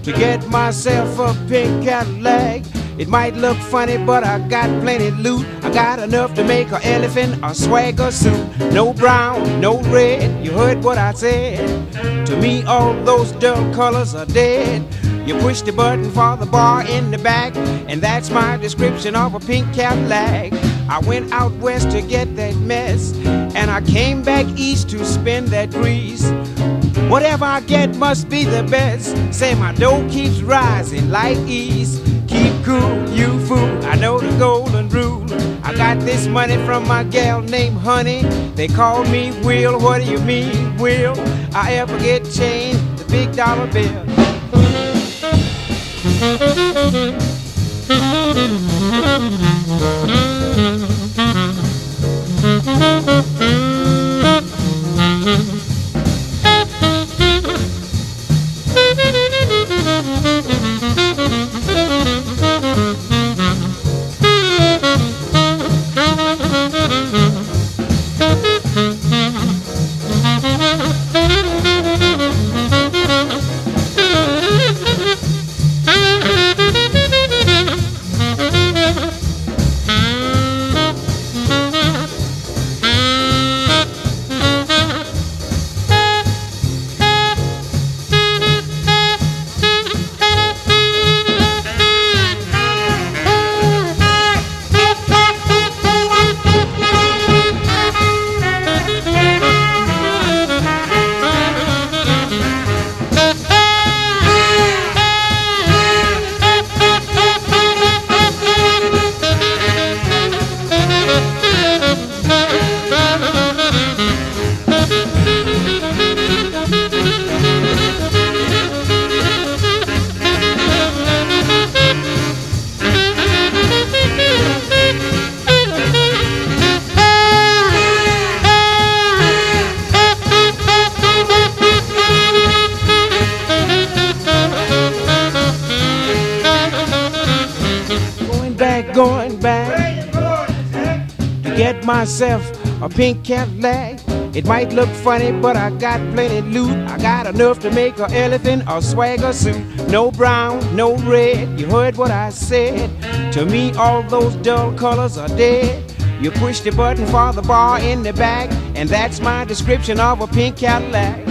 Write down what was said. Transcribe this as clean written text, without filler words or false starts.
to get myself a pink Cadillac. It might look funny, but I got plenty loot. I got enough to make an elephant a swagger suit. No brown, no red, you heard what I said. To me, all those dull colors are dead. You push the button for the bar in the back, and that's my description of a pink Cadillac. I went out west to get that mess, and I came back east to spend that grease. Whatever I get must be the best. Say my dough keeps rising like ease. Keep cool, you fool, I know the golden rule. I got this money from my gal named Honey. They call me Will. What do you mean, Will? I ever get changed the big dollar bill? Going back to get myself a pink Cadillac. It might look funny, but I got plenty loot. I got enough to make an elephant a swagger suit. No brown, no red, you heard what I said. To me, all those dull colors are dead. You push the button for the bar in the back, and that's my description of a pink Cadillac.